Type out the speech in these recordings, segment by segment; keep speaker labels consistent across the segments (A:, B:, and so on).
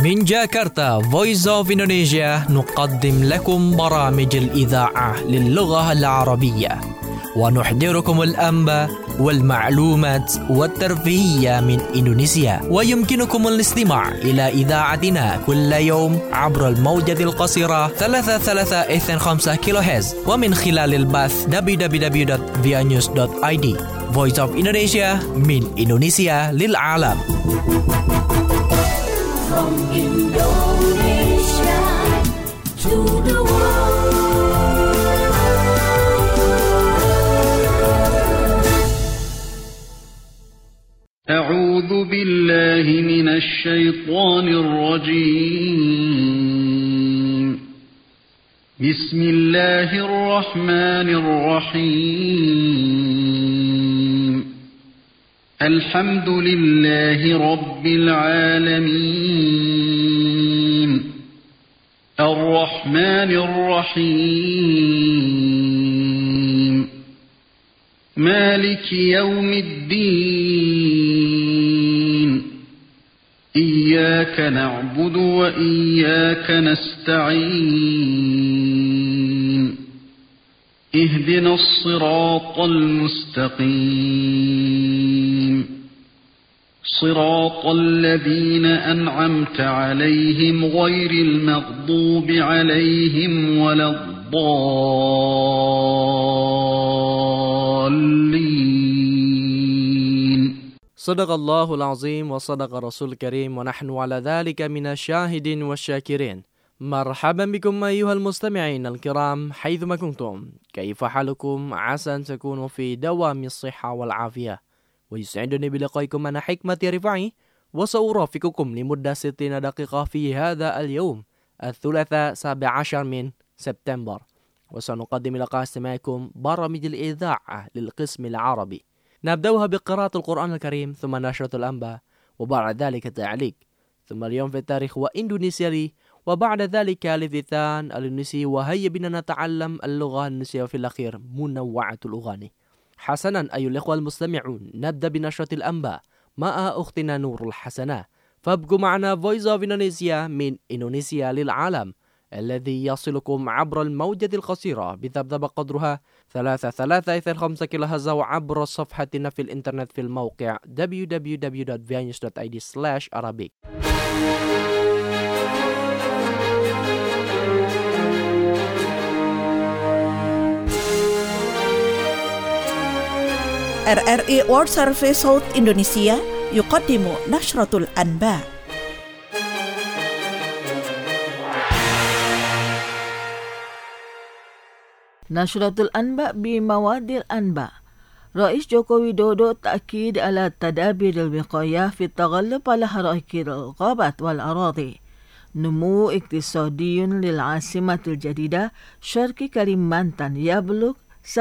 A: من جاكرتا Voice of Indonesia نقدم لكم برامج الإذاعة للغة العربية ونحضركم الأنباء والمعلومات والترفيهية من إندونيسيا. ويمكنكم الاستماع إلى إذاعتنا كل يوم عبر الموجة القصيرة 3325 كيلوهرتز ومن خلال البث www.vianews.id. Voice of Indonesia من إندونيسيا للعالم.
B: From Indonesia to the world.
C: أعوذ بالله من الشيطان الرجيم. بسم الله الرحمن الرحيم. الحمد لله رب العالمين. الرحمن الرحيم. مالك يوم الدين. إياك نعبد وإياك نستعين. اهدنا الصراط المستقيم. صراط الذين أنعمت عليهم غير المغضوب عليهم ولا الضالين.
A: صدق الله العظيم وصدق رسول الكريم ونحن على ذلك من الشاهدين والشاكرين. مرحبا بكم أيها المستمعين الكرام حيثما كنتم. كيف حالكم؟ عسى أن تكونوا في دوام الصحة والعافية. ويسعدني بلقائكم أنا حكمة رفاعي وسأرافقكم لمدة 60 دقيقة في هذا اليوم الثلاثاء 17 من سبتمبر. وسنقدم لقاء استماعكم برامج الإذاعة للقسم العربي. نبدأها بقراءة القرآن الكريم ثم نشرة الأنباء وبعد ذلك التعليق ثم اليوم في التاريخ وإندونيسيا لي وبعد ذلك الافتتان الإندونيسي وهيا بنا نتعلم اللغة الإندونيسية وفي الأخير منوعة الأغاني. حسنا أيها الإخوة المستمعون نبدأ بنشرة الأنباء مع أختنا نور الحسنة. فابقوا معنا Voice of Indonesia من إندونيسيا للعالم الذي يصلكم عبر الموجة القصيرة بذبذب قدرها 3325 كيلوهرتز وعبر صفحتنا في الإنترنت في الموقع www.vianews.id/Arabic.
D: RRI World Service South Indonesia يقدم نشرة الأنباء.
E: نشرة الأنباء بمواد الأنباء. رئيس جوكو ويدودو تأكيد على التدابير الوقائية في التغلب على حرائق الغابات والأراضي. نمو اقتصادي للعاصمة الجديدة شرق كاليمانتان يبلغ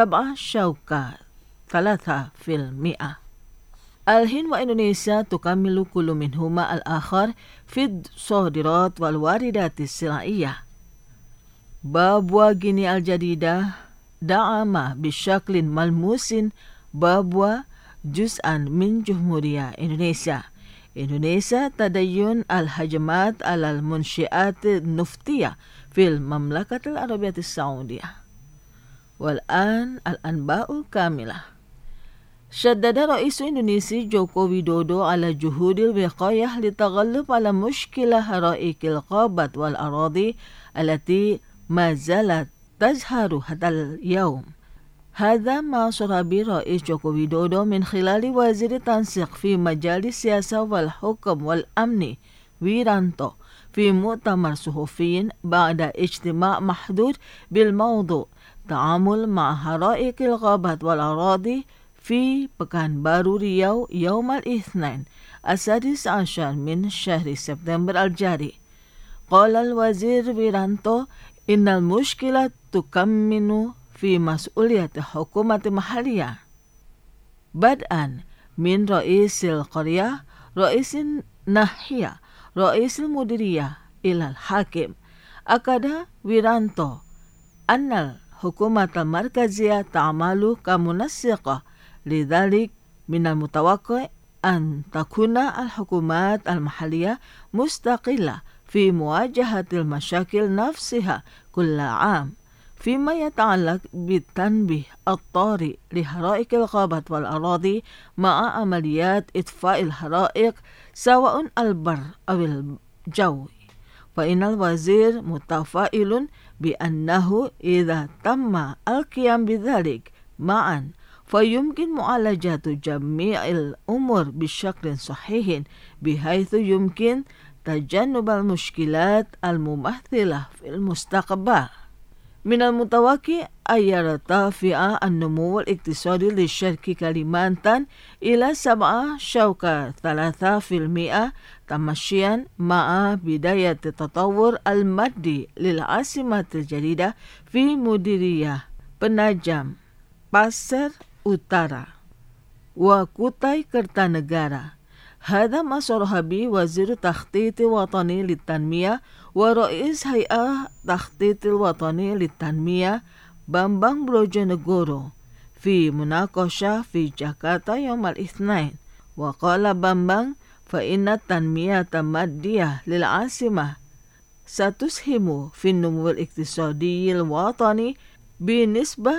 E: 7.3%. الهند وإندونيسيا تكمل كل منهما الآخر في الصادرات والواردات السلعية. بابوا غيني الجديدة دعم بشكل ملموس بابوا جزءا من جمهورية إندونيسيا. إندونيسيا تدين الهجمات على المنشآت النفطية في المملكة العربية السعودية. والآن الأنباء كاملة. شدد رئيس إندونيسيا جوكو ويدودو على جهود الوقاية للتغلب على مشكلة حرائق الغابات والأراضي التي ما زالت تظهر حتى اليوم. هذا ما صرح به رئيس جوكو ويدودو من خلال وزير التنسيق في مجال السياسة والحكم والأمن ويرانتو في مؤتمر صحفي بعد اجتماع محدود بالموضوع تعامل مع حرائق الغابات والأراضي في بكانبارو رياو يوم الاثنين 16 من شهر سبتمبر الجاري. قال الوزير ويرانتو إن المشكلة تكمن في مسؤولية حكومة محلية بدءا من رئيس القرية، رئيس الناحية، رئيس المديرية إلى الحاكم. أكد ويرانتو أن الحكومة المركزية تعمل كمنسقة، لذلك من المتوقع أن تكون الحكومات المحلية مستقلة في مواجهة المشاكل نفسها كل عام، فيما يتعلق بالتنبيه الطارئ لحرائق الغابات والأراضي مع عمليات إطفاء الحرائق سواء البر أو الجو. فإن الوزير متفائل بأنه إذا تم القيام بذلك معا فيمكن معالجة جميع الأمور بشكل صحيح، بحيث يمكن تجنب المشكلات الممثلة في المستقبل. من المتوقع أن يرتفع النمو الاقتصادي للشرق كاليمانتان إلى 7.3% تمشيا مع بداية التطور المادي للعاصمة الجديدة في مديرية Penajam Pasir Utara وكوتاي كرتانغارا. هذا ما صرح به وزير التخطيط الوطني للتنمية ورئيس هيئة التخطيط الوطني للتنمية بامبانغ بروجونغورو في مناقشة في جاكرتا يوم الاثنين. وقال بامبانغ فإن التنمية المادية للعاصمة ستسهم في النمو الاقتصادي الوطني بنسبة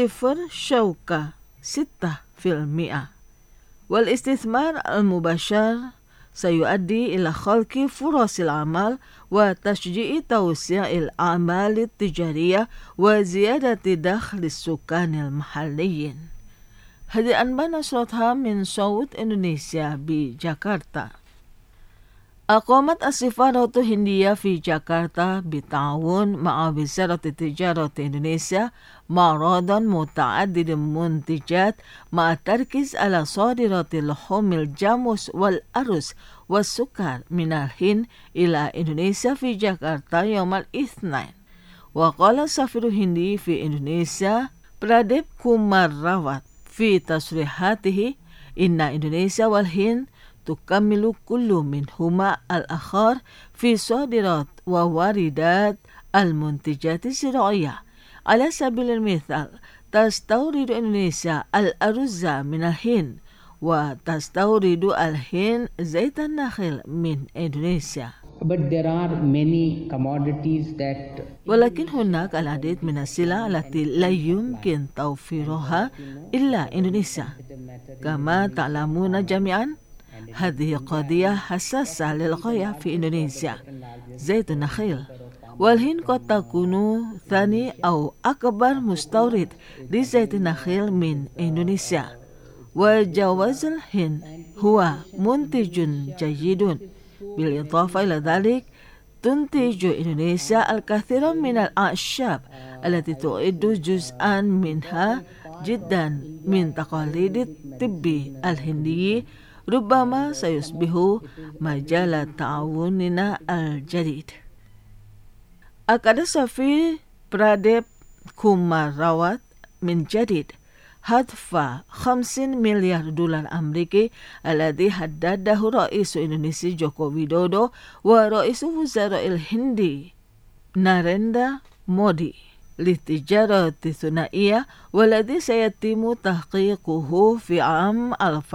E: 0.6%. والاستثمار المباشر سيؤدي إلى خلق فرص العمل وتشجيع توسيع الأعمال التجارية وزيادة دخل السكان المحليين. هذه أنباء نشرتها من صوت إندونيسيا بجاكرتا. أقامت السفارة الهندية في جاكرتا بالتعاون مع وزارة التجارة إندونيسيا معرضا متعدد المنتجات مع التركيز على صادرات لحوم الجاموس والأرز والسكر من الهند إلى إندونيسيا في جاكرتا يوم الاثنين. وقال السفير الهندي في إندونيسيا براديب كومار راوات في تصريحاته إن إندونيسيا والهند تكمل كل منهما الآخر في صادرات وواردات المنتجات الزراعية. على سبيل المثال تستورد إندونيسيا الأرز من الهند وتستورد الهند زيت النخيل من إندونيسيا.
F: But there are many commodities that
E: ولكن هناك العديد من السلع التي لا يمكن توفيرها إلا إندونيسيا. كما تعلمون جميعا هذه قضية حساسة للغاية في إندونيسيا، زيت النخيل. والهند قد تكون ثاني أو أكبر مستورد لزيت النخيل من إندونيسيا، وجواز الهند هو منتج جيد. بالإضافة إلى ذلك تنتج إندونيسيا الكثير من الأعشاب التي تعد جزءا منها جدا من تقاليد الطب الهندي، ربما سيصبح مجال تعاوننا الجديد. أكد السفير براديب كومار راوات من جديد هدف 50 مليار دولار أمريكي الذي حدده رئيس إندونيسيا جوكو ويدودو ورئيس وزراء الهندي ناريندرا مودي للتجارة الثنائية، والذي سيتم تحقيقه في عام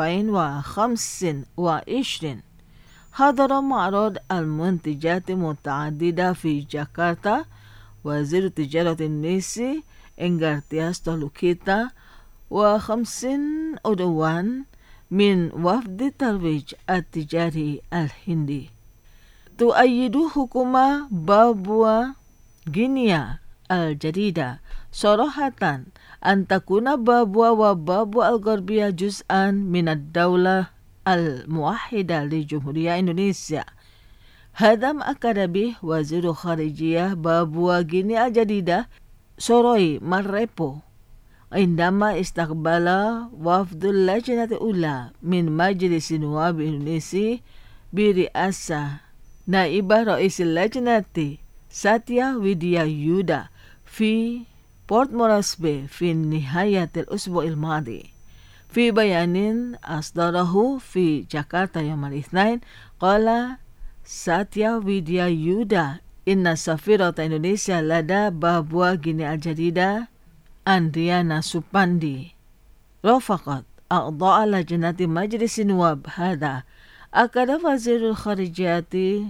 E: 2025. حضر معرض المنتجات متعددة في جاكرتا وزير التجارة الإندونيسي إنغارتياس تولوكيتا و50 عضواً من وفد الترويج التجاري الهندي. تؤيد حكومة بابوا غينيا الجديدة صراحة أن تكون بابوا وبابوا الغربية جزءاً من الدولة الموحدة لجمهورية إندونيسيا. هذا ما أكد به وزير خارجية بابوا غينيا الجديدة سوروي ماريبو عندما استقبل وفد اللجنة الأولى من مجلس نواب إندونيسيا برئاسة نائب رئيس اللجنة ساتيا ويديا يودا في بورت مورسبي في نهاية الأسبوع الماضي. في بيان أصدره في جاكرتا يوم الاثنين قال ساتيا ويديا يودا إن سفيرة إندونيسيا لدى بابوا غينيا الجديدة أندريانا سوباندي رافقت أعضاء لجنة مجلس النواب. هذا أكد وزير الخارجية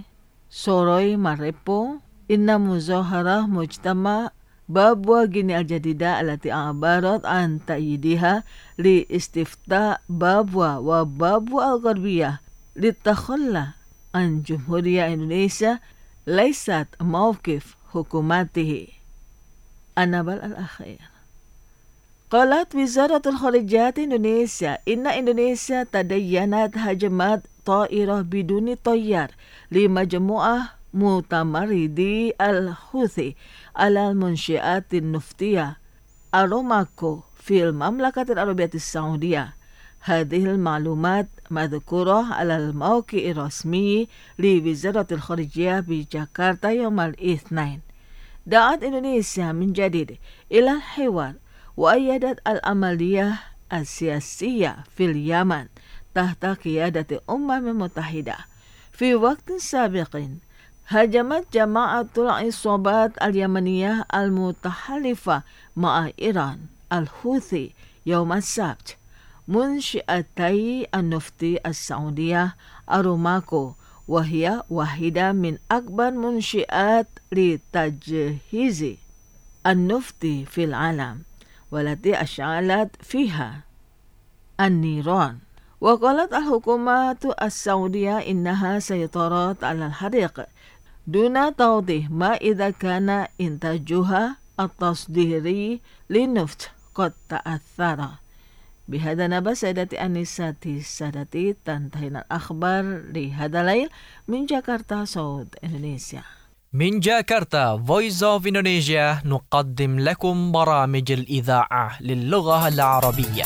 E: Soroi marepo inna muzaharah mujtama Babwa Gini al-Jadida alati abarat an ta'yidiha li istifta Babwa wa Babwa al-Gharbiyah li takhalla an Jumhuriyah Indonesia laysat mawqif hukumatihi. Anabal al-akhir. Qalat Wizaratul Kharijat Indonesia, inna Indonesia tadayyanat hajamat ta'irah biduni tayyar li majmu'ah mutamaridi al-Houthi ala al-munsyiat al-nuftiyah Aramco fi al-Mamlakat al-Arabiyyah al-Saudiyah. هذه المعلومات مذكورة على الموقع الرسمي لوزارة الخارجية بجاكرتا يوم الاثنين. دعت إندونيسيا من جديد إلى الحوار وأيدت العملية السياسية في اليمن تحت قيادة الأمم المتحدة. في وقت سابق هاجمت جماعة العصابات اليمنية المتحالفة مع إيران الحوثي يوم السبت منشئتي النفط السعودية أرامكو، وهي واحدة من أكبر منشئات لتجهيز النفط في العالم والتي أشعلت فيها النيران. وقالت الحكومة السعودية إنها سيطرت على الحريق دون توضيح ما إذا كان إنتاجها التصديري للنفط قد تأثر. بهذا نبأ سيدتي أنساتي سادتي تنتهينا الأخبار لهذا الليل من جاكرتا صوت إندونيسيا.
A: من جاكرتا Voice of Indonesia نقدم لكم برامج الإذاعة للغة العربية.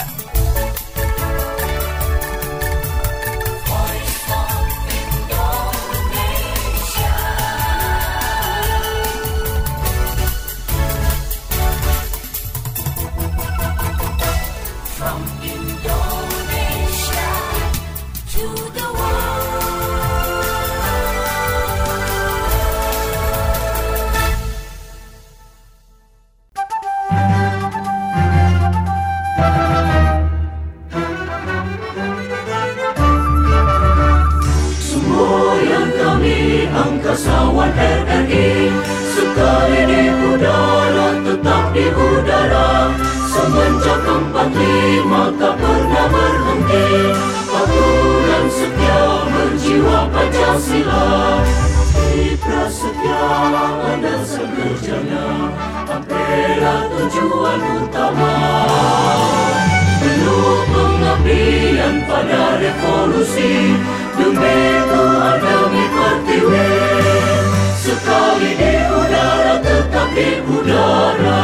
B: Angkasawan RRI sekali di udara, tetap di udara. Semenjak 45 tak pernah berhenti, patuh dan setia berjiwa Pancasila. Di prasetya ada sekerjanya, Ampera tujuan utama. Penuh pengabdian pada revolusi, demi Tuhan demi Pertiwi. Sekali di udara, tetap di udara.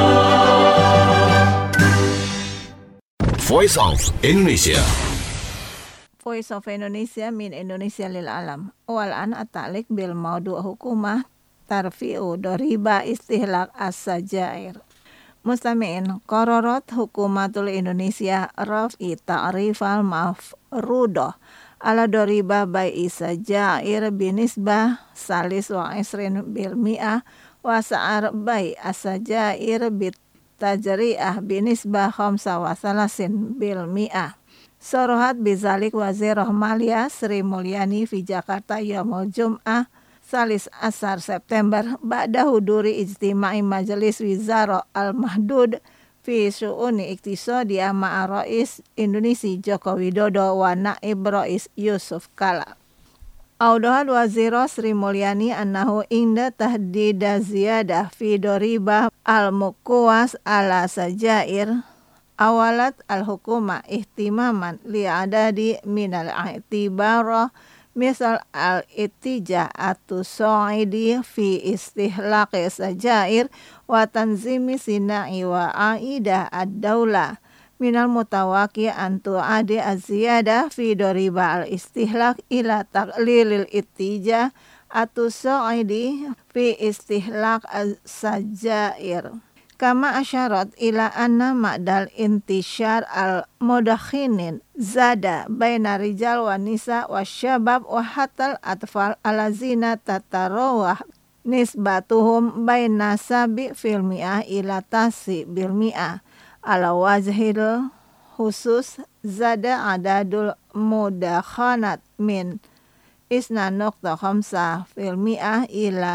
G: Voice of Indonesia.
H: Voice of Indonesia min Indonesia lil alam. Walan atalik bil maudu hukumah tarfi'u doriba istihlak as-sajair. Mustami'in qararot hukumatul Indonesia raf'i ta'rifal mafrudoh ala doriba bai sajair binisbah salis wa isrin bil mi'ah wa sa'ar bai as-sajair bit tajri'ah binisbah khamsa wa salasin bil mi'ah. Sorohat bizalik wazirah maliyah Sri Mulyani fi Jakarta yaumul Jum'ah salis asar September ba'da huduri ijtima'i majelis wizara al-mahdud fi syu'uni iktisadi ma'a Rais Indonesia Joko Widodo wa Naib Rais Yusuf Kala. Audahat wazirah Sri Mulyani annahu inda tahdida ziyadah fi doribah al-muqwas ala sajair awalat al-hukuma ihtimaman li'adadi minal i'tibarah misal al-ittijah at-tusaidi fi istihlaqi sajair wa tanzimi sina'i wa aidah ad-daulah minal mutawaki antu adi az-ziyadah fi doriba al-istihlaq ila taqlilil ittijah at-tusaidi fi istihlaq as-sajair. Kama asyarat ila anna ma'dal intishar al-mudakhinin zada baina rijal wa nisa wa syabab wa hatal atfal alazina tatarawah nisbatuhum baina sabi fil mi'ah ila tasi bil mi'ah ala wajhil khusus zada adadul mudakhanat min 2.5% ila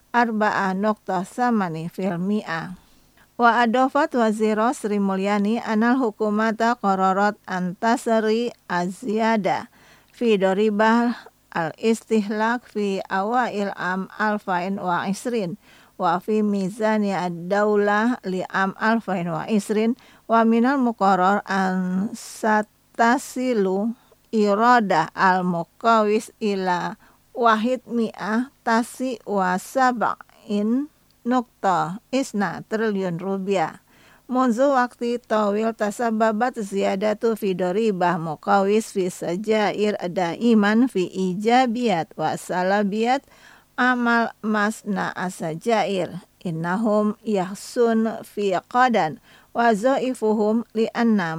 H: 4.8%. Wa adofat waziro Sri Mulyani anal hukumata qararat antasari azyada fi doribah al-istihlak fi awail am 2020 wa fi mizani ad-daulah li am 2020 wa minal muqarrar an satasilu irada al-muqawis ila wahid mi'ah tasi wa sab'in nukta isna triliun rupiah. Munzu waktu tawil tasababat ziyadatu fi doribah muqawis fi sajair daiman fi ijabiyat wa salabiyat amal masna asajair innahum yahsun fi qadan wa zaifuhum li anna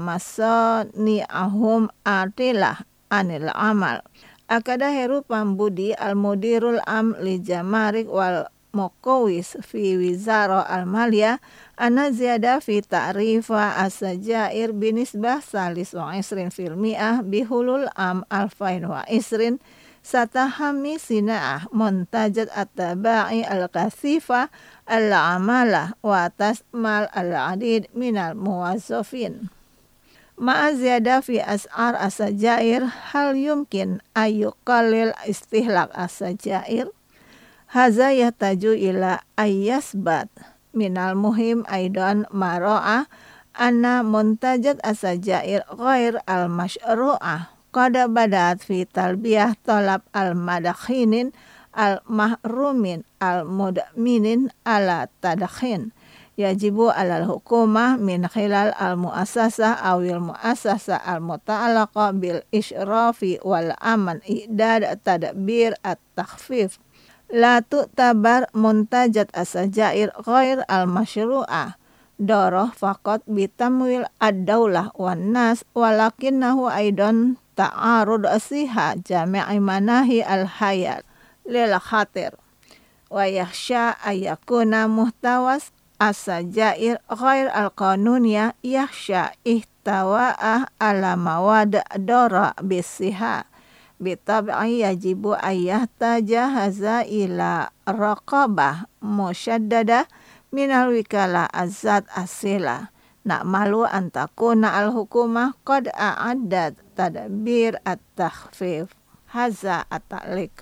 H: masani'ahum atilah anil amal. Akada heru pambudi al-mudirul am li jamarik wal muqawis fi wizara al-maliyah ana ziyada fi ta'rifa as-sajair binisbah 23% bihulul am 2020 satahami sina'ah muntajat at-taba'i al-kathifa al-amalah wa tasmal al-adid minal muwazzafin. Ma'a ziyada fi as'ar as-sajair hal yumkin ayyuqallil istihlak as-sajair. Haza yahtaju ila ayyasbat minal muhim aidan maro'ah anna muntajat as-sajair ghair al-masyru'ah qad badat fi talbiyah talab al-madakhinin al-mahrumin al-mudminin ala tadkhin yajibu alal hukumah min khilal al-muassasah awil muassasah al-muta'alaqa bil isyrafi wal aman i'dad tadbir at-takhfif la tu'tabar muntajat as-sajair ghair al-masyru'ah doroh faqat bitamwil ad-daulah wan nas walakinnahu aidan ta'arud asiha jami'i manahi al-hayat lil khatir wa yakhsha ayakuna muhtawas as-sajair ghair al-qanuniyah yakhsha ihtawa'ah ala mawad dora bisiha bitab'i yajibu ayyahtaja haza ila raqabah musyaddada minal wikala azad asila na'malu antakuna al-hukumah qad a'addat tadbir at-takhfif haza at-ta'liq.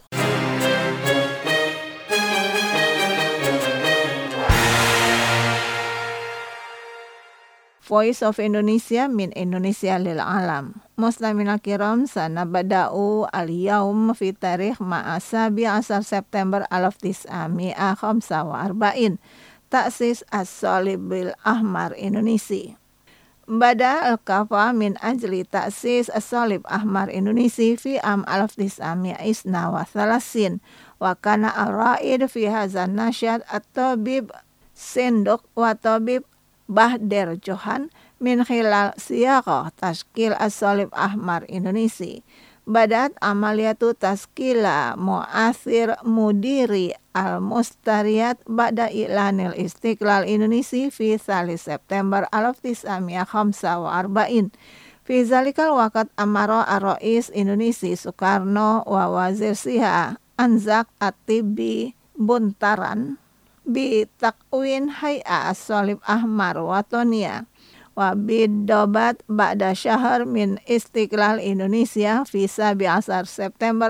H: Voice of Indonesia min Indonesia lil alam. Muslimin al-kiram sanabada'u al-yawm fi tarikh ma'asabi 10 September 1945 ta'sis as-Salibil Ahmar Indonesia. Bada al-kafa min ajli ta'sis as-Salib Ahmar Indonesia fi am 1930 wa kana ar-ra'id fi hazan nasyad at-tabib Sendok wa tabib Bahder Johan min khilal siyaqah tashkil as-Salib Ahmar Indonesia. Badat amaliyatu taskila mu'athir mudiri al-mustariyat ba'da i'lanil istiqlal Indonesia fi 3 September 1945. Fi zalikal waqt amara ar-rais Indonesia Soekarno wa wazir siha Anzak at-Tibi Buntaran bi takwin hay'a as-Salib Ahmar Watonia wa bidobat ba'da syahr min istiqlal Indonesia fi 17 September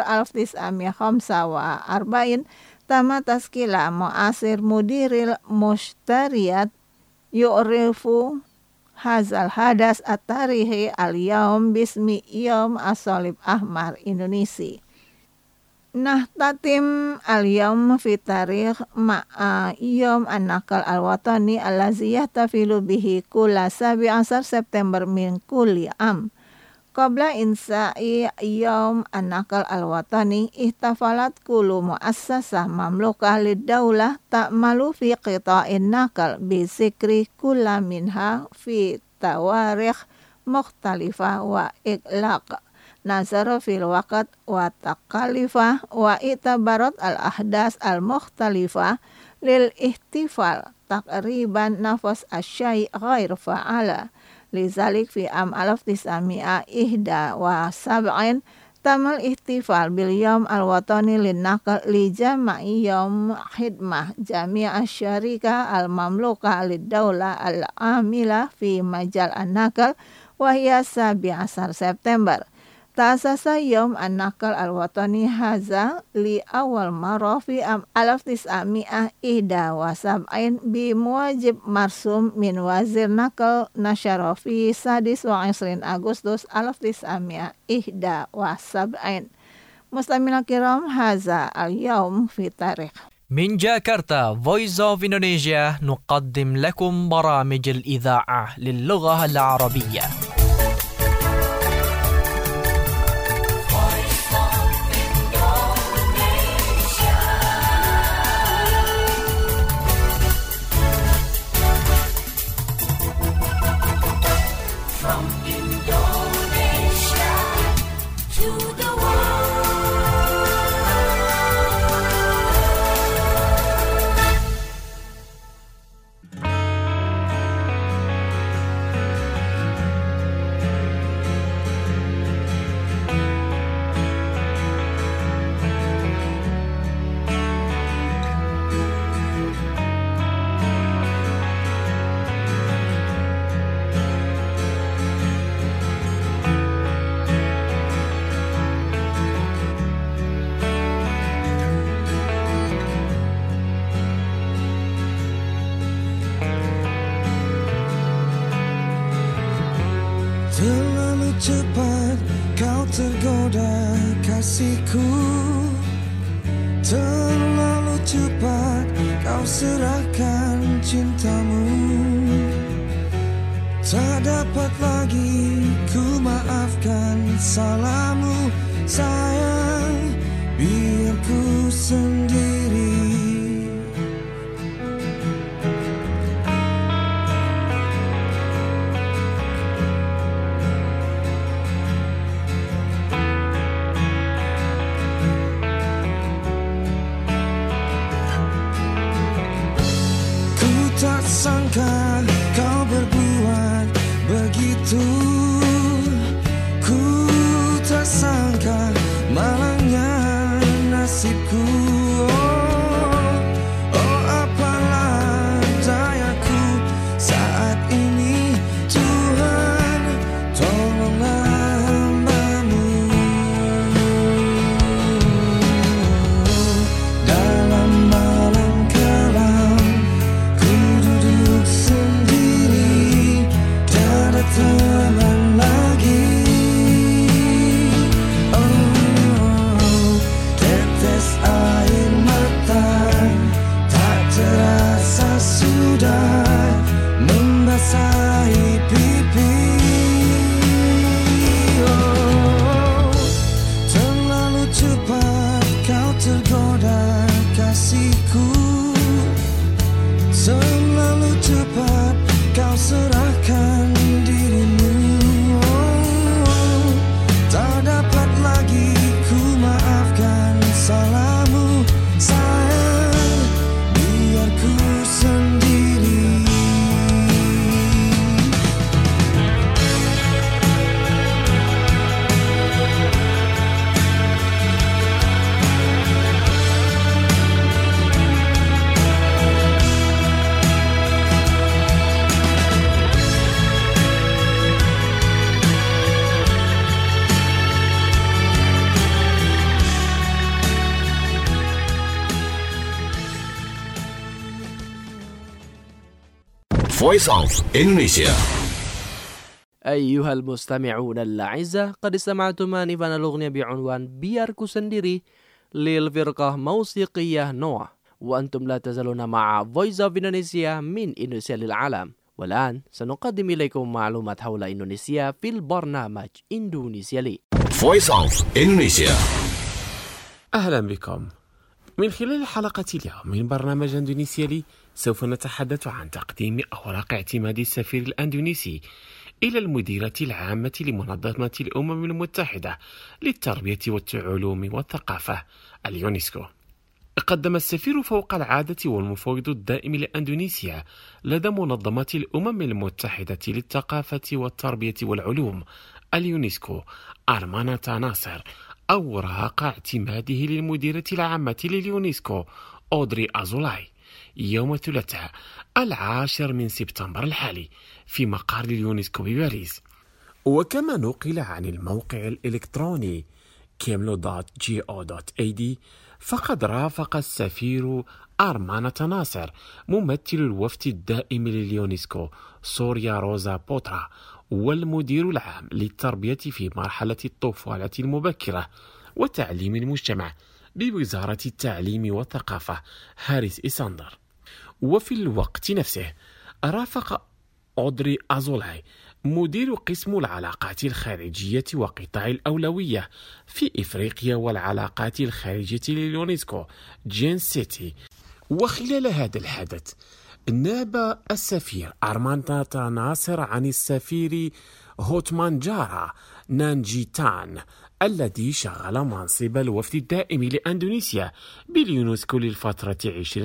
H: 1945 tama taskila mu'asir mudiril mustariyat yu'rifu hazal hadas at-tarihi al-yawm bismi yawm as-Salib Ahmar Indonesia. Nah tatim al-yawm fi tarikh ma'a yawm an-naqal al-watani allazi yahtafilu bihi kulla 17 September min kulli am. Qabla insa'i yawm an-naqal al-watani ihtafalat kullu muassasah mamlukah lid-daulah ta'malu fi qita'in naqal bi zikri kulla minha fi tawarikh mukhtalifah wa iqlaq nazara fil waqt wa taqalifah wa itabarat al-ahdas al-mukhtalifah lil ihtifal taqriban nafas asyai ghair fa'ala lizalik fi am 1971 Tamal ihtifal bil yawm al-watani lin-naql li jama'i yawm khidmah jami' asy-syarika al-mamluka lid-daulah al-amila fi majal an-naql wa hiya 17 September. Ta'asasa yawm an-naql al-watani haza li awal marra fi am 1971 bi muwajib marsum min wazir naql nasyara fi 29 Agustus 1971. Mustamina kiram haza al-yawm fi tarikh.
A: من جاكرتا Voice of Indonesia نقدم لكم برامج الإذاعة للغة العربية.
I: Terlalu cepat kau tergoda kasihku, terlalu cepat kau serahkan cintamu. Tak dapat lagi ku maafkan salahmu, sayang, biar ku sendiri. Tak sangka kau berbuat begitu, ku tak sangka malangnya nasibku. Oh apalah dayaku saat ini, Tuhan tolonglah hamba-Mu. Dalam malam kelam sendiri, tiada teman lagi. Oh, tetes air mata tak terasa sudah membasahi pipi. Oh, terlalu cepat kau tergoda kasihku, terlalu cepat kau serahkan dirimu. Oh, tak dapat lagi ku maafkan salahmu, sayang, biar ku sendiri.
G: Voice of Indonesia.
A: أيها المستمعون الأعزاء، قد استمعتم آنفا الأغنية بعنوان بياركو سندري للفرقة موسيقية نوح، وأنتم لا تزالون مع Voice of Indonesia من إندونيسيا للعالم. والآن سنقدم إليكم معلومات حول إندونيسيا في البرنامج إندونيسيا لي.
G: Voice of Indonesia.
J: أهلا بكم. من خلال حلقة اليوم من برنامج إندونيسيالي سوف نتحدث عن تقديم أوراق اعتماد السفير الأندونيسي إلى المديرة العامة لمنظمة الأمم المتحدة للتربية والعلوم والثقافة اليونسكو. قدم السفير فوق العادة والمفوض الدائم لأندونيسيا لدى منظمة الأمم المتحدة للثقافة والتربية والعلوم اليونسكو أرمانة ناصر أوراق اعتماده للمديرة العامة لليونسكو أودري أزولاي يوم الثلاثاء 10 سبتمبر الحالي في مقر اليونسكو بباريس. وكما نقل عن الموقع الإلكتروني kemlo.go.ad فقد رافق السفير أرمانة ناصر ممثل الوفد الدائم لليونسكو سوريا روزا بوترا والمدير العام للتربية في مرحلة الطفولة المبكرة وتعليم المجتمع بوزارة التعليم والثقافة هاريس إساندر. وفي الوقت نفسه رافق أودري أزولاي مدير قسم العلاقات الخارجية وقطاع الأولوية في إفريقيا والعلاقات الخارجية لليونسكو جين سيتي. وخلال هذا الحدث ناب السفير أرمانة ناصر عن السفير هوتمان جارا نانجيتان الذي شغل منصب الوفد الدائم لأندونيسيا باليونسكو للفترة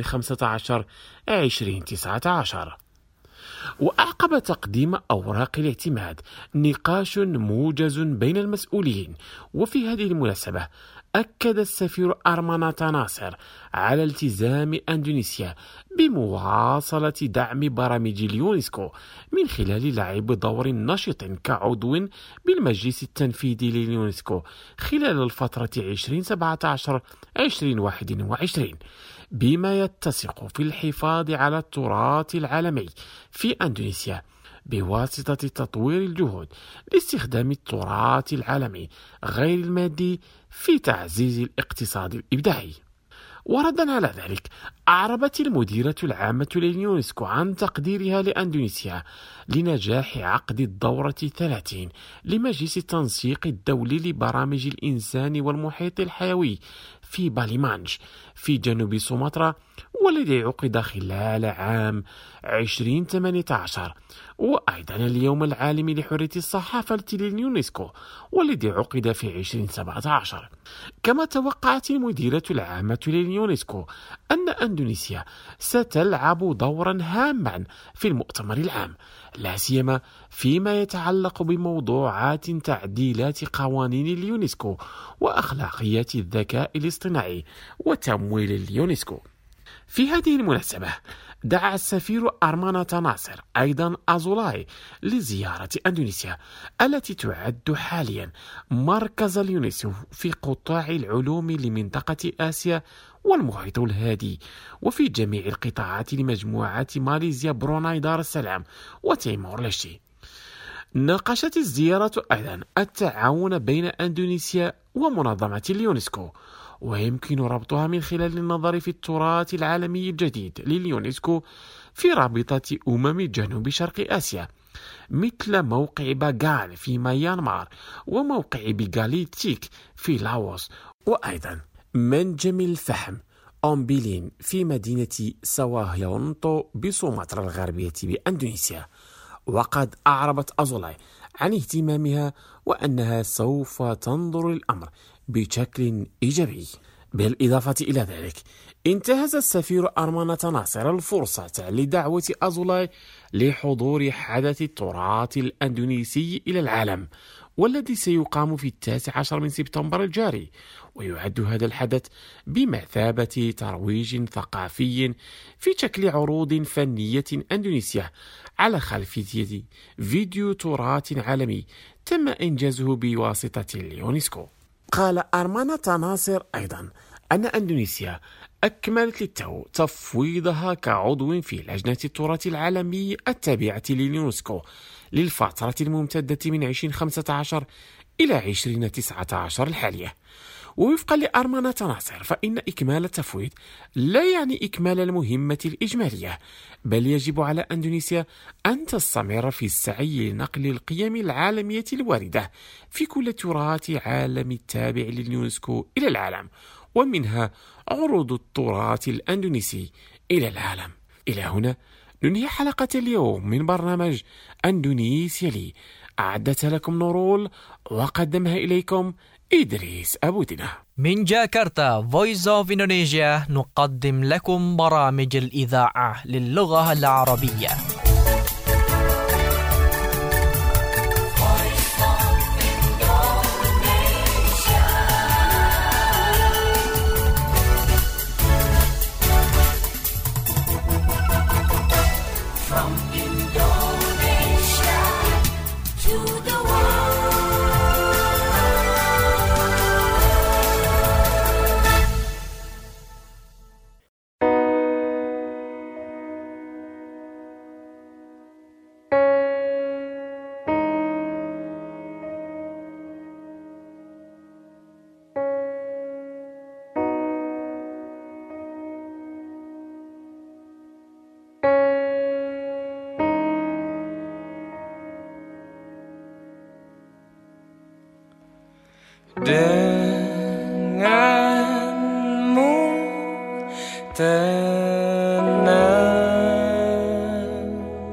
J: 2015-2019. وأعقب تقديم أوراق الاعتماد نقاش موجز بين المسؤولين. وفي هذه المناسبة أكد السفير أرمانة ناصر على التزام أندونيسيا بمواصلة دعم برامج اليونسكو من خلال لعب دور نشط كعضو بالمجلس التنفيذي لليونسكو خلال الفترة 2017-2021 بما يتسق في الحفاظ على التراث العالمي في أندونيسيا بواسطة تطوير الجهود لاستخدام التراث العالمي غير المادي في تعزيز الاقتصاد الإبداعي. وردا على ذلك أعربت المديرة العامة لليونسكو عن تقديرها لأندونيسيا لنجاح عقد الدورة 30 لمجلس التنسيق الدولي لبرامج الإنسان والمحيط الحيوي في باليمانج في جنوب سومطرة والذي عقد خلال عام 2018. وأيضا اليوم العالمي لحرية الصحافة لليونسكو والذي عقد في 2017. كما توقعت المديرة العامة لليونسكو أن أندونيسيا ستلعب دورا هاما في المؤتمر العام لا سيما فيما يتعلق بموضوعات تعديلات قوانين اليونسكو وأخلاقيات الذكاء الاصطناعي وتمويل اليونسكو. في هذه المناسبة دعا السفير أرمانة ناصر أيضا أزولاي لزيارة أندونيسيا التي تعد حاليا مركز اليونسكو في قطاع العلوم لمنطقة آسيا والمحيط الهادي وفي جميع القطاعات لمجموعات ماليزيا بروناي دار السلام وتيمور ليشتي. ناقشت الزيارة أيضا التعاون بين أندونيسيا ومنظمة اليونسكو ويمكن ربطها من خلال النظر في التراث العالمي الجديد لليونسكو في رابطة جنوب شرق آسيا مثل موقع باغال في ميانمار وموقع بيغاليتيك في لاوس وأيضا منجم الفحم أمبيلين في مدينة سواهيونتو بسومطرة الغربية بأندونيسيا. وقد أعربت أزولاي عن اهتمامها وأنها سوف تنظر للأمر بشكل إيجابي. بالإضافة إلى ذلك انتهز السفير أرمانة ناصر الفرصة لدعوة أزولاي لحضور حدث التراث الأندونيسي إلى العالم والذي سيقام في 19 سبتمبر الجاري. ويعد هذا الحدث بمثابة ترويج ثقافي في شكل عروض فنية أندونيسية على خلفية فيديو تراث عالمي تم إنجازه بواسطة اليونسكو. قال أرمانة ناصر أيضا أن أندونيسيا أكملت للتو تفويضها كعضو في لجنة التراث العالمي التابعة لليونسكو للفترة الممتدة من 2015 إلى 2019 الحالية. ووفقا لأرمانة ناصر فإن إكمال التفويض لا يعني إكمال المهمة الإجمالية، بل يجب على أندونيسيا أن تستمر في السعي لنقل القيم العالمية الواردة في كل تراث عالم التابع لليونسكو إلى العالم، ومنها عروض التراث الأندونيسي إلى العالم. إلى هنا ننهي حلقة اليوم من برنامج أندونيسيا لي، أعدتها لكم نورول وقدمها إليكم إدريس أبو دينا.
A: من جاكرتا Voice of Indonesia نقدم لكم برامج الإذاعة للغة العربية.
K: denganmu tenang,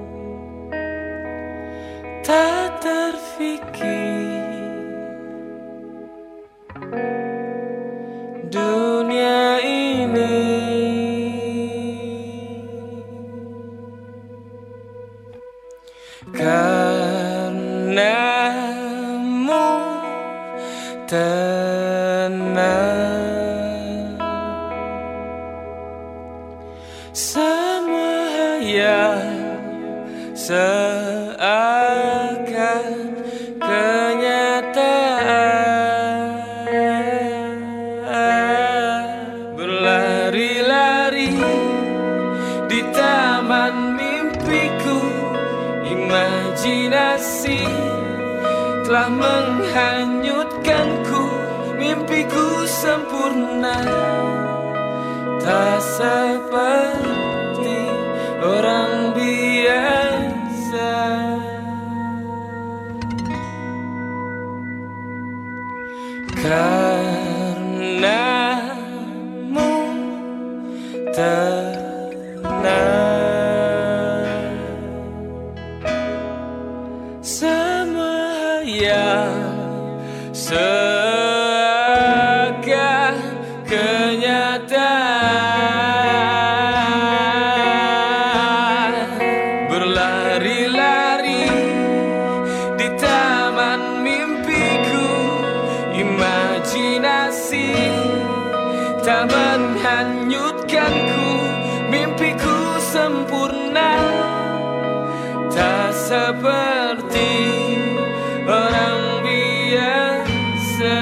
K: tak terfikir dunia ini. Karenamu tenang, semua yang seakan kenyataan, berlari-lari di taman mimpiku. Imajinasi telah menghanyutkanku, mimpiku sempurna, tak seperti orang biasa. Karenamu tenang, semua yang seakan kenyataan, berlari-lari di taman mimpiku. Imajinasi tak menghanyutkanku, mimpiku sempurna, tak seperti orang biasa.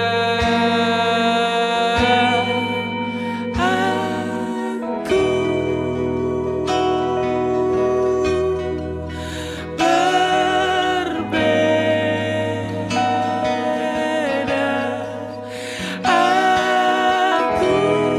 K: Aku berbeda, aku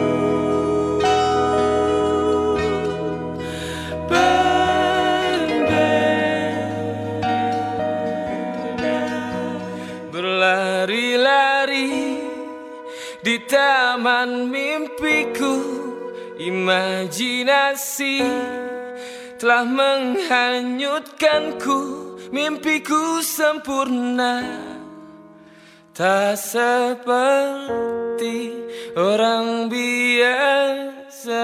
K: berlari-lari di taman mimpiku. Imajinasi telah menghanyutkanku, mimpiku sempurna, tak seperti orang biasa.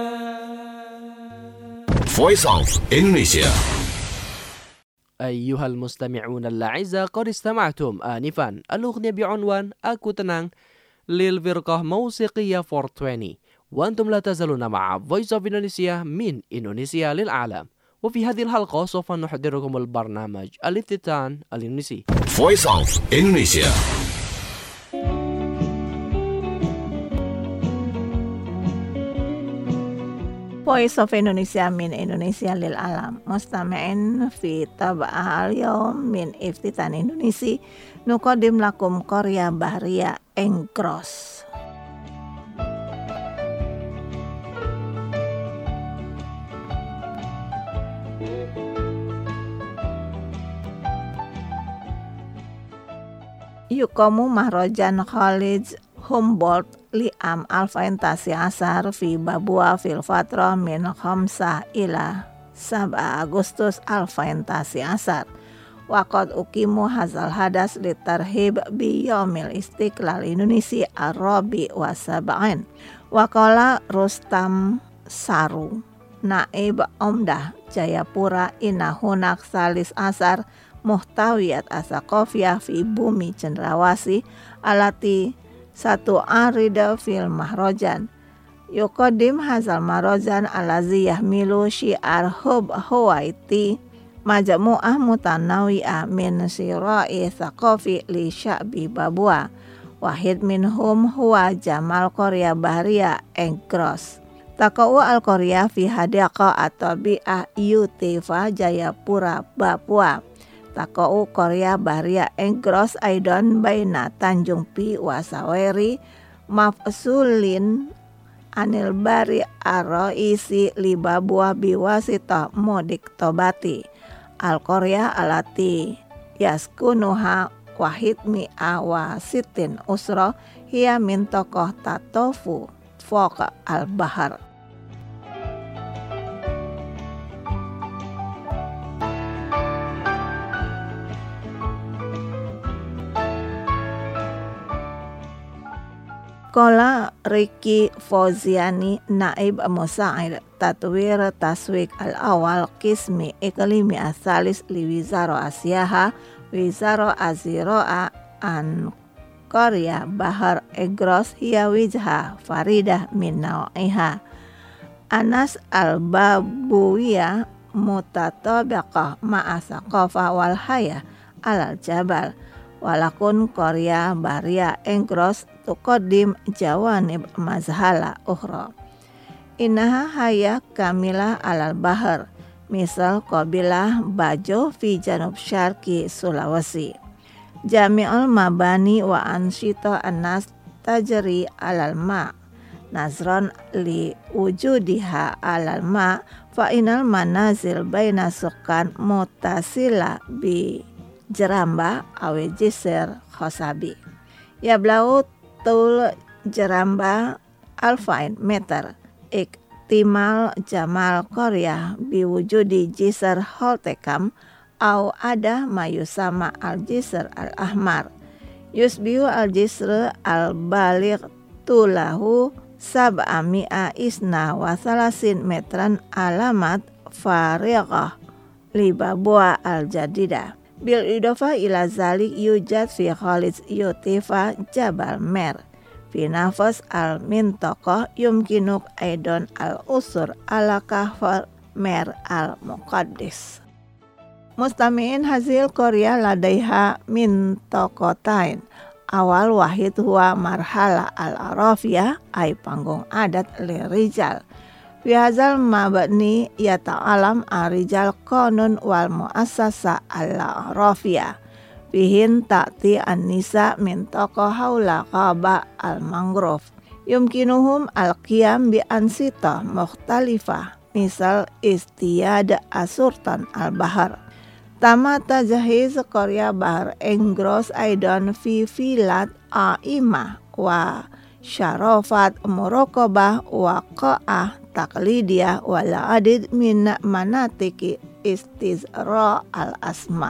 G: Voice of Indonesia.
A: أيها المستمعون الأعزاء، قد استمعتم آنفا الأغنية بعنوان أكو تنang للفرقة موسيقية 420، وأنتم لا تزالون مع Voice of Indonesia من إندونيسيا للعالم. وفي هذه الحلقة سوف نحضركم البرنامج الافتتان الإندونيسي
G: Voice of Indonesia.
H: Voice of Indonesia من إندونيسيا للعالم. مستمعين في طبعها اليوم من افتتان إندونيسي نقدم لكم قرية بحرية إنكروس. يقام مهرجان خالد هومبولت لعام 2019 في بابوا في الفترة من 5 إلى 7 أغسطس 2019. وقد أقيم هذا الحدث للترحيب بيوم الاستقلال الإندونيسي الرابع والسبعين. وقال رستم سارو نائب عمدة جayapura إن هناك 13 محتويات الثقافية في بومي cendrawasih التي ستعرض في المهرجان. يقدم هذا المهرجان الذي يحمل شعار حب هوايتي مجموعة متنوعة من صراع ثقافي لشعب بابوا. واحد منهم هو جمال قرية بحرية إنكروس. تقع القرية في حديقة الطبيعة يوتيفا جayapura بابوا. تقع قرية بحرية إنكروس أيضا بين تنجung Pi وساوري مفصول عن البر الرئيسي لبابوا بواسطة موديك توباتي. القرية التي يسكنها wahid mi'a wa sitin usra hiya min tokoh tatofu foka al-bahar. Kola Riki Fauziani Naib Musa'id Tatwir Taswik Al-Awal Kismi Iklimi Asalis Li Wizaro Asyaha Wizaro Aziro'a An Korea Bahar Egros Hiya Wijha Faridah Min Nawa'iha. Anas Al-Babuya Mutatabiqah Ma'asaqafa Walhaya Al-Jabal Walakun Korea Baria Engros tuqaddim jawanib mazhala ukhra. Innaha haya kamila alal bahar misal qabilah Bajo fi janub syarqi Sulawesi. Jami'ul mabani wa ansyita annas tajri alal ma nazran li wujudiha alal ma fa inal manazil baina sukan mutasila bi Jeramba awe jiser khosabi. Ya blau tul Jeramba alfain meter iktimal jamal Korea biwujudi jiser holtekam au ada mayusama al jiser al ahmar yusbihu al jisr al baligh tulahu sab'ami'a isna wa salasin metran alamat fariqah li babua al jadidah. Bil idofa ila zalik yujad fi Khalid Yutifa Jabal Mer fi nafas al mintokoh yumkinuk aidon al usur ala kahfar Mer al Muqaddis. Mustami'in hazil Korea ladaiha mintokotain. Awal wahid huwa marhala al arafiyah ay panggung adat li rijal. Fi hadzal mabni yata'alam arijal qanun wal muassasa al-rafiyah fihin ta'ti an-nisa min taqa haula qaba al-mangrove yumkinuhum al-qiyam bi ansita mukhtalifah misal istiyad asurtan al-bahar tamata jahiz Korea bahar engros aidan fi filat a'imah wa syarafat muraqabah wa qa'ah taklidiyah wala adid min manatiki istizra al-asma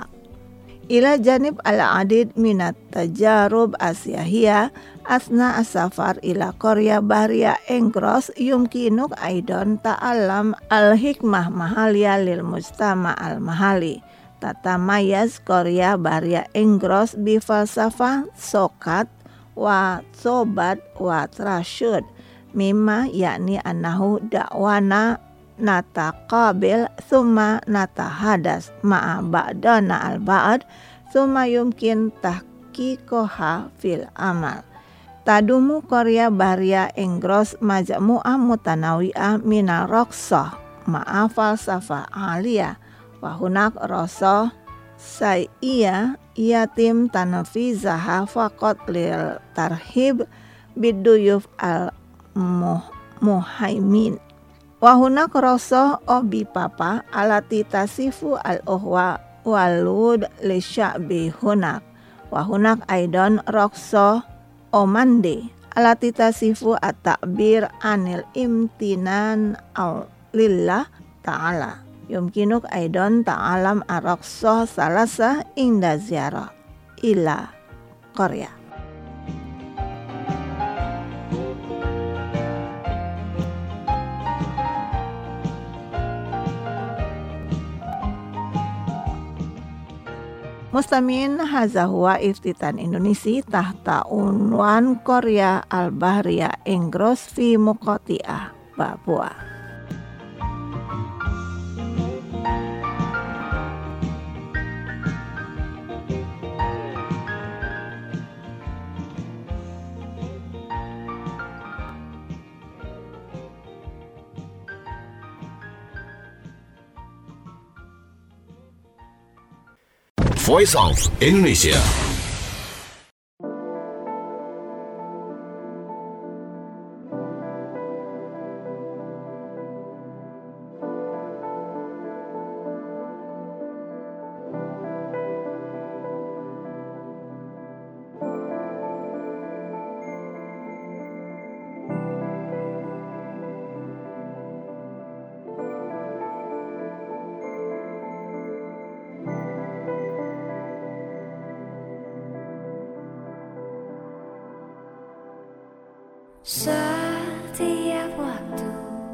H: ila janib al-adid minat tajarub asyahiyah asna asafar ila Korea Bahria Engros yumkinuk aidan ta'alam al-hikmah mahalia lil mujtama al-mahali tatamayaz Korea Bahria Engros bi falsafah sokat wa sobat wa trashud mimma yakni annahu da'wana nataqabil thumma natahadas ma'a ba'dana al-ba'd thumma yumkin tahqiqoha fil amal. Tadumu Korea Bahria Engros majmu'ah mutanawi'ah minal raqsah ma'a falsafah aliyah wa hunak rasa sayyiyah yatim tanfizaha faqat lil tarhib biduyuf al muhaimin wa hunak rasa obi papa alati tasifu al uhwa walud li sya'bi hunak wa hunak aidan raqsa omande alati tasifu at-ta'bir anil imtinan al lillah ta'ala yumkinuk aidan ta'alam ar-raqsa salasa inda ziarah ila Korea. Mustamin hadza huwa iftitan Indonesia tahta unwan Korea al-Bahriya Engros fi Muqati'ah Papua.
G: Voice of Indonesia.
L: Setiap waktu,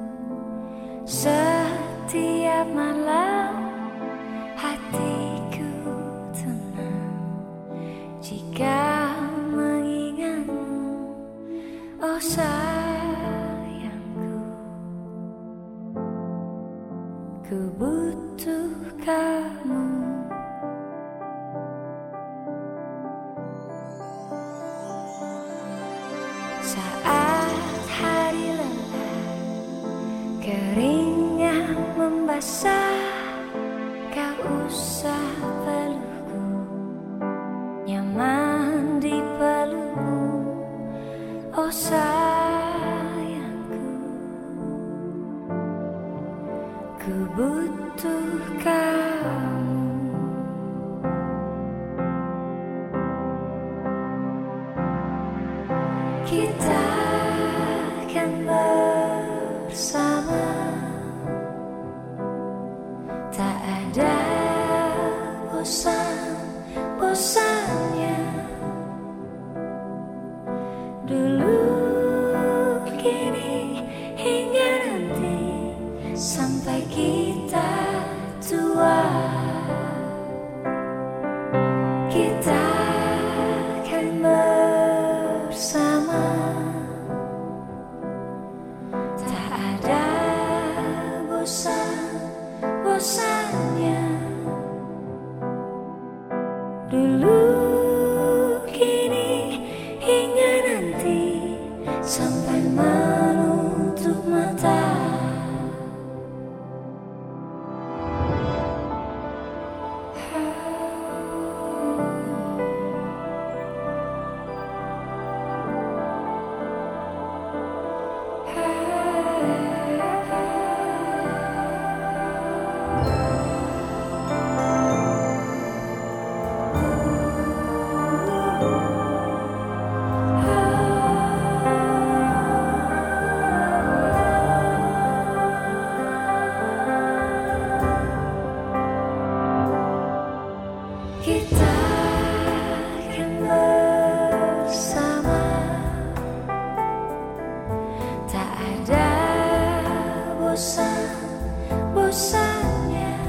L: setiap malam, hatiku tenang jika mengingatmu, oh sayangku. Ku butuh kamu. Saat hari lelah, keringat membasah, kau usah pelukku, nyaman di pelukmu, oh sayangku. Ku butuh kamu. Kita akan bersama, tak ada bosan-bosannya. Dulu, kini, hingga nanti, sampai kita tua. Kita akan bersama, tak ada bosan-bosannya. Dulu, kini, hingga nanti, sampai menutup mata. Kita akan bersama, tak ada bosan-bosannya.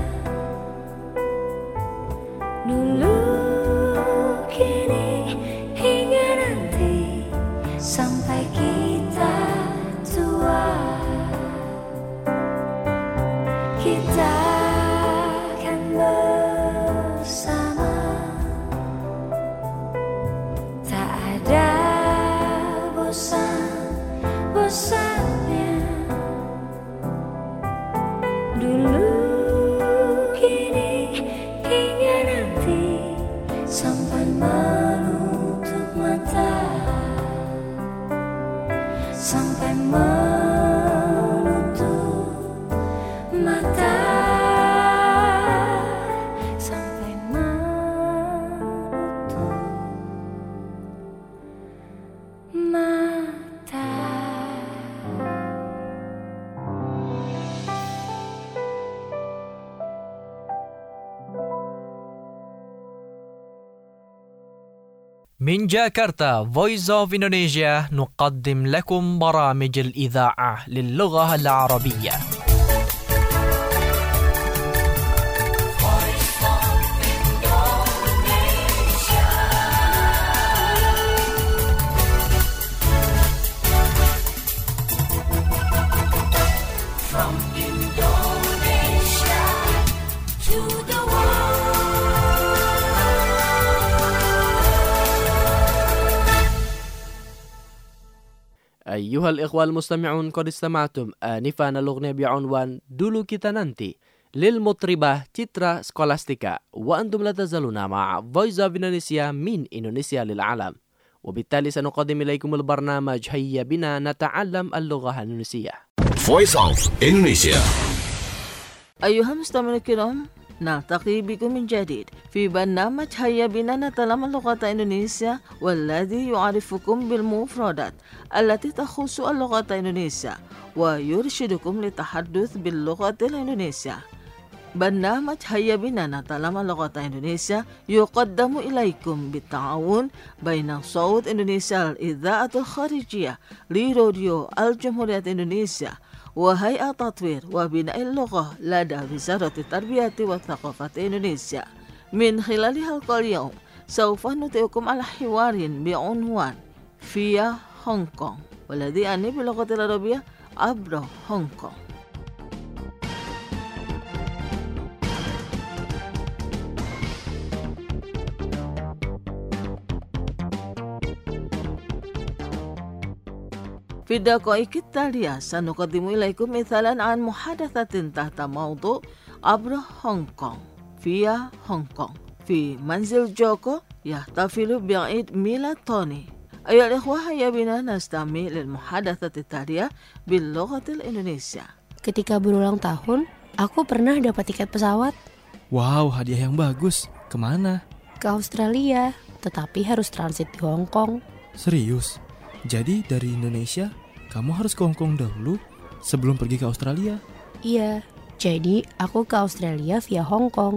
L: Dulu, kini, hingga nanti, sampai kita tua. Kita akan bersama, tak ada bosan-bosannya. Dulu, kini, hingga nanti, sampai menutup mata. Sampai menutup mata. Sampai menutup mata.
A: من جاكرتا Voice of Indonesia نقدم لكم برامج الإذاعة للغة العربية.
B: From Indonesia to the
A: أيها الإخوة المستمعون، قد استمعتم آنفا الأغنية بعنوان دولو كيتا نانتي للمطربة تيترا سكولاستيكا، وأنتم لا تزالون مع Voice of Indonesia من إندونيسيا للعالم. وبالتالي سنقدم إليكم البرنامج هيا بنا نتعلم اللغة الإندونيسية.
G: Voice of Indonesia.
E: أيها المستمعون الكرام، نلتقي بكم من جديد في برنامج هيا بنا نتعلم اللغة الإندونيسية، والذي يعرفكم بالمفردات التي تخص اللغة الإندونيسية ويرشدكم للتحدث باللغة الإندونيسية. برنامج هيا بنا نتعلم اللغة الإندونيسية يقدم إليكم بالتعاون بين صوت إندونيسيا الإذاعة الخارجية لراديو الجمهورية إندونيسيا وهيئة تطوير وبناء اللغة لدى وزارة التربية والثقافة إندونيسيا. من خلال حلقة اليوم سوف نطلعكم على حوار بعنوان فيا هونغ كونغ، والذي يعني باللغة العربية عبر هونغ كونغ. في الدقائق التالية سنقدم إليكم مثالا عن محادثة تحت موضوع عبر هونغ كونغ. فيا هونغ كونغ. في منزل جوكو يحتفل بعيد ميلاد توني. أيها الإخوة، هيا بنا نستمع للمحادثة التالية باللغة الإندونيسية.
M: Ketika berulang tahun, aku pernah dapat tiket pesawat.
N: Wow, hadiah yang bagus. Kemana?
M: Ke Australia, tetapi harus transit di Hong Kong.
N: Serius? Jadi dari Indonesia, kamu harus ke Hong Kong dahulu sebelum pergi ke Australia?
M: Iya, jadi aku ke Australia via Hong Kong.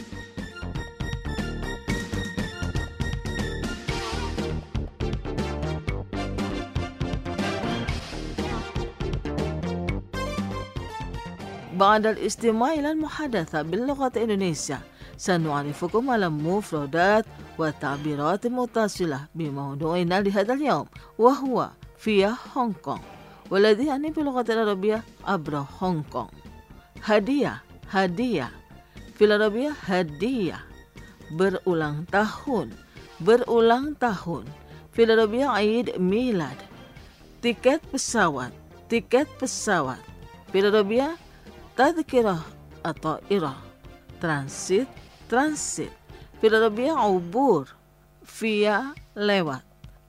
E: بعد الاستماع إلى المحادثة باللغة الإندونيسية سنعرفكم على مفردات والتعبيرات المتصلة بموضوعنا لهذا اليوم، وهو فيا هونغ كونغ، والذي يعني باللغة العربية عبر هونغ كونغ. هدية في العربية هدية. berulang tahun في العربية عيد ميلاد. tiket pesawat في العربية تذكرة الطائرة. transit في العربية عبور. via lewat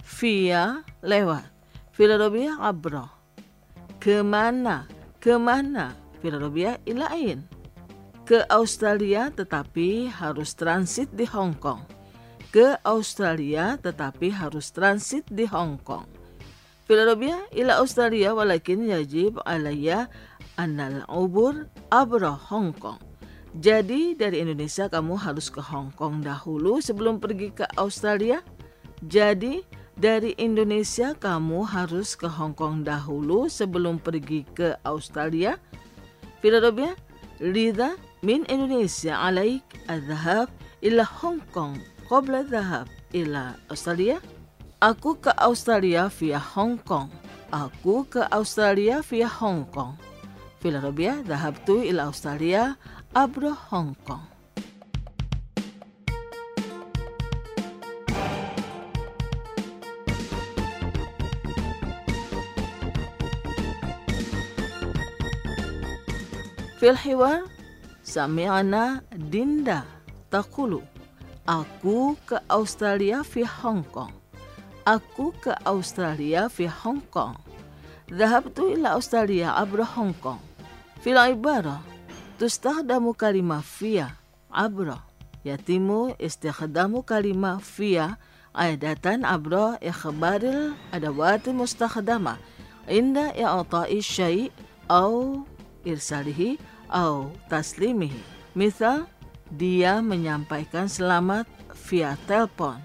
E: في العربية عبر. kemana في العربية إلى أين. ke Australia tetapi harus transit di Hong Kong. في العربية إلى أستراليا ولكن يجب علي أن العبور عبر هونغ كونغ. Jadi dari Indonesia kamu harus ke Hong Kong dahulu sebelum pergi ke Australia. في العربية لذا من إندونيسيا عليك الذهاب إلى هونغ كونغ قبل الذهاب إلى أستراليا. Aku ke Australia via Hong Kong. في العربية ذهبت إلى أستراليا عبر هونغ كونغ. في الحوار سمعنا ديندا تقول aku ke Australia via Hong Kong. ذهبت إلى أستراليا عبر هونغ كونغ. في العبارة تستخدم كلمة فيا عبر. يتم استخدام كلمة فيا عادة عبر إخبار الأدوات المستخدمة عند إعطاء الشيء أو إرساله أو تسليمه. مثال dia menyampaikan selamat via telepon.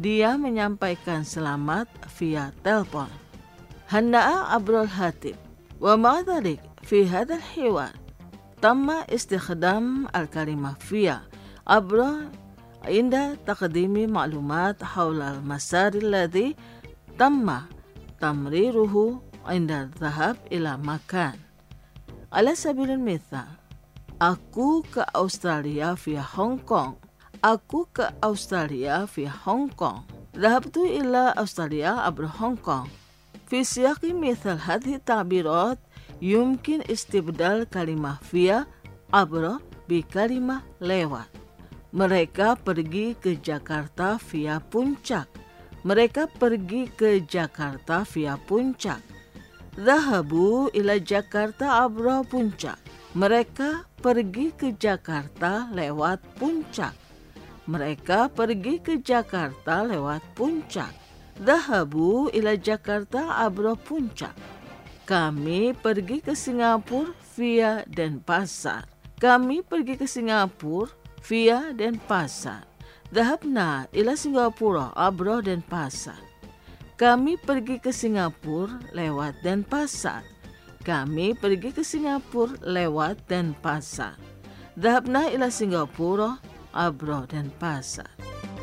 E: هنأ عبر الهاتف. ومع ذلك في هذا الحوار تم استخدام الكلمة فيا عبر عند تقديم معلومات حول المسار الذي تم تمريره عند الذهاب إلى مكان. على سبيل المثال aku ke Australia via Hong Kong. ذهبت إلى أستراليا عبر هونغ كونغ. في سياق مثل هذه التعبيرات يمكن استبدال كلمة via عبر بكلمة lewat. Mereka pergi ke Jakarta via Puncak. ذهبوا إلى جاكرتا عبر Puncak. Mereka pergi ke Jakarta lewat Puncak. ذهبوا إلى جاكرتا عبر Puncak. Kami pergi ke Singapura via Denpasar. Kami pergi ke Singapura via Denpasar. Dhahabna ila Singapura abro Denpasar. Kami pergi ke Singapura lewat Denpasar. Kami pergi ke Singapura lewat Denpasar. Dhahabna ila Singapura abro Denpasar.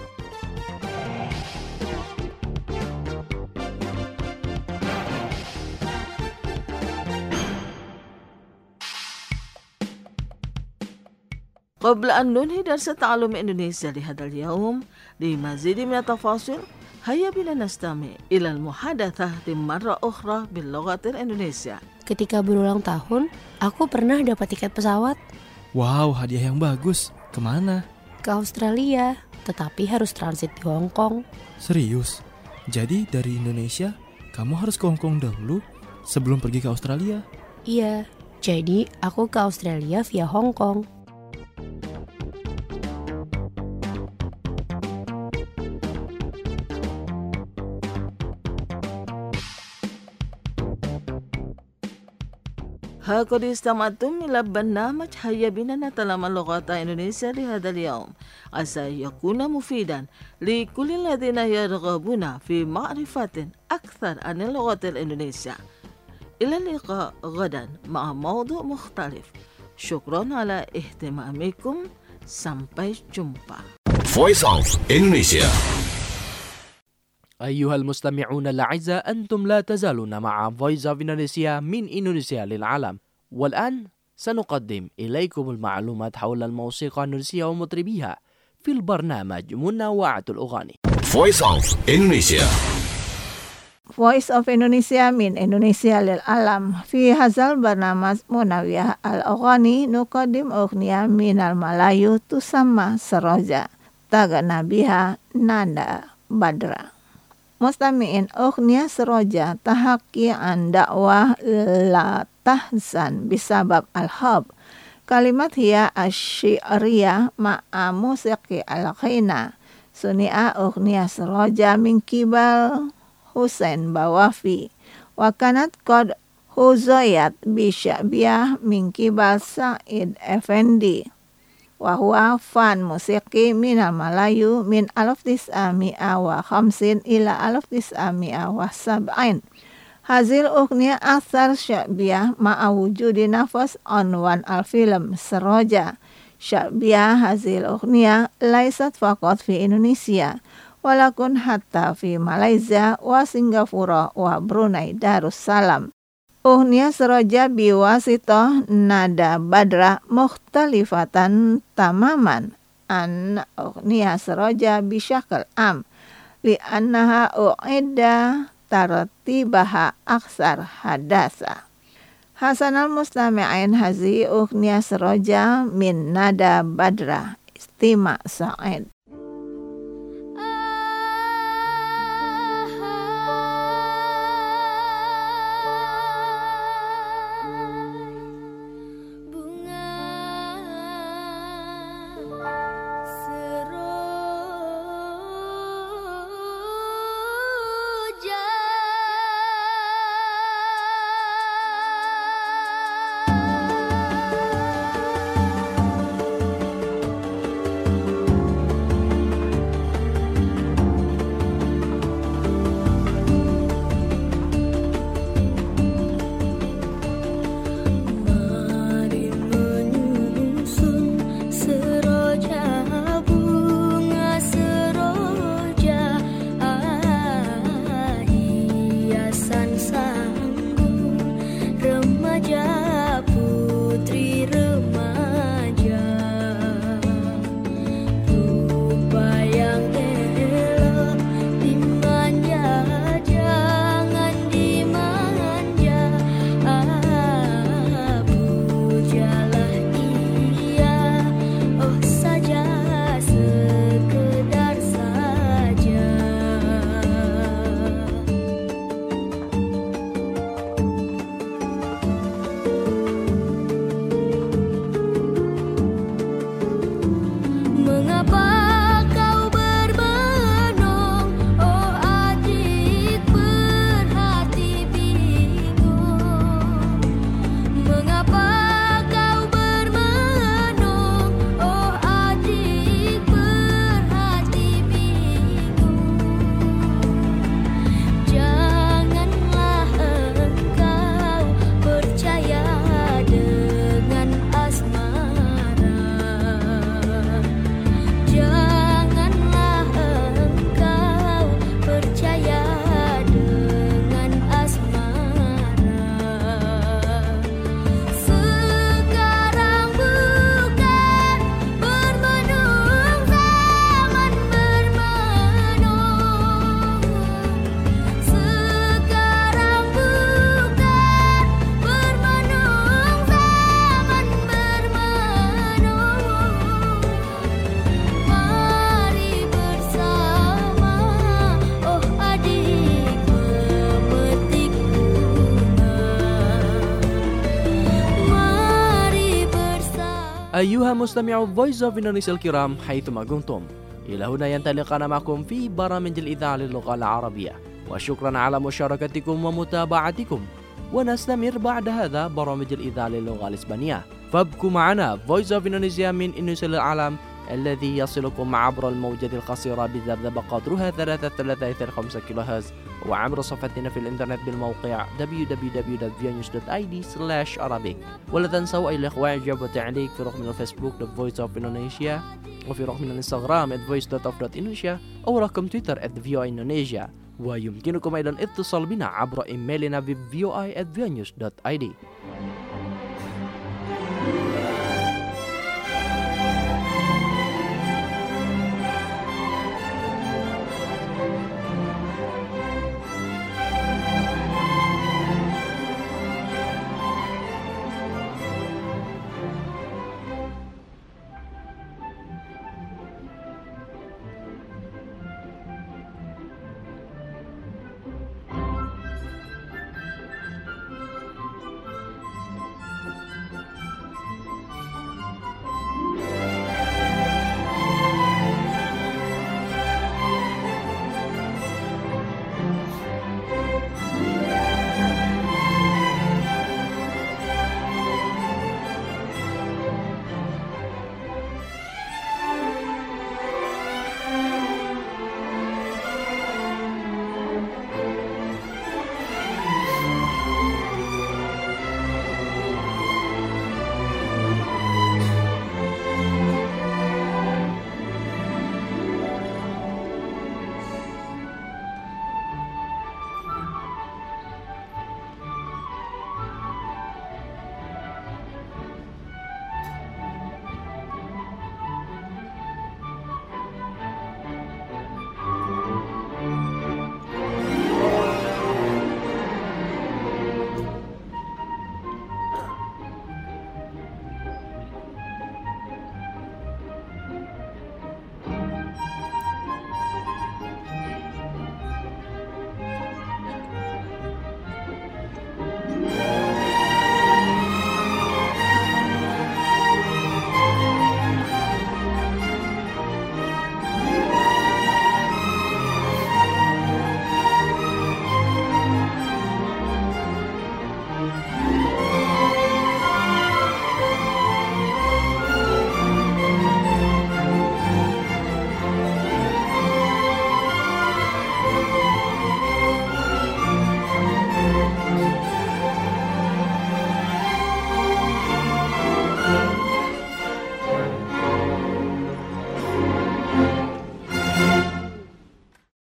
E: قبل أن ننهي درس تعلم إندونيسيا لهذا اليوم لمزيد من التفاصيل هيا بنا نستمع إلى المحادثة مرة أخرى باللغة الإندونيسية.
M: Ketika berulang tahun, aku pernah dapat tiket pesawat.
N: Wow, hadiah yang bagus. Kemana?
M: Ke Australia, tetapi harus transit di Hong Kong.
N: Serius? Jadi dari Indonesia, kamu harus ke Hong Kong dahulu sebelum pergi ke Australia?
M: Iya, jadi aku ke Australia via Hong Kong.
E: قد استمعتم إلى برنامج هيا بنا نتعلم اللغة الإندونيسية لهذا اليوم. عسى يكون مفيدا لكل الذين يرغبون في معرفة أكثر عن اللغة الإندونيسية. إلى اللقاء غدا مع موضوع مختلف. شكرا على اهتمامكم. Sampai jumpa.
G: Voice of Indonesia.
A: أيها المستمعون الأعزاء، أنتم لا تزالون مع Voice of Indonesia من إندونيسيا للعالم. والآن سنقدم إليكم المعلومات حول الموسيقى الإندونيسية ومطربيها في البرنامج منوعة الأغاني.
G: Voice of Indonesia.
H: Voice of Indonesia من إندونيسيا للعالم. في هذا البرنامج منوعة الأغاني نقدم أغنية من الملايو تسمى سروجا تغنى بها نادا بدرا. مستمعين، أغنية سروجا تحكي عن دعوة لا تحزن بسبب الحب. كلمات هي الشعرية مع موسيقى الغنى. صنع أغنية سروجا من قبل حسين بوافي، وكانت قد حظيت بشعبية من قبل سعيد أفندي، وهو فن موسيقي من الملايو من 1950 إلى 1970. هذه الأغنية أكثر شعبية مع وجود نفس عنوان الفيلم سروجا. شعبية هذه الأغنية ليست فقط في إندونيسيا، ولكن حتى في ماليزيا وسنغافورة وبروناي دارussalam. أغنية سروجا بواسطة نادا بدرا مختلفة تماما عن أغنية سروجا بشكل عام، لأنها أعد ترتيبها أكثر حداثة. حسن المستمعين، هذه أغنية سروجا من نادا بدرا. استماع سعيد.
A: أيها مستمعو Voice of Indonesia الكرام حيثما كنتم، إلى هنا ينطلقنا معكم في برامج الإذاعة للغة العربية، وشكرا على مشاركتكم ومتابعتكم. ونستمر بعد هذا برامج الإذاعة للغة الإسبانية، فابقوا معنا Voice of Indonesia من إندونيسيا للعالم الذي يصلكم عبر الموجة القصيرة بذبذبة قدرها 3.325 كيلو هرتز، وعبر صفحتنا في الإنترنت بالموقع www.vianews.id/Arabic. ولا تنسوا أيها الأخوة إعجاب وتعليق في رقم الفيسبوك The Voice of Indonesia، وفي رقم الإنستغرام @voice.of.indonesia، أو رقم تويتر @voindonesia. ويمكنكم أيضا الاتصال بنا عبر إيميلنا في voi@vianews.id.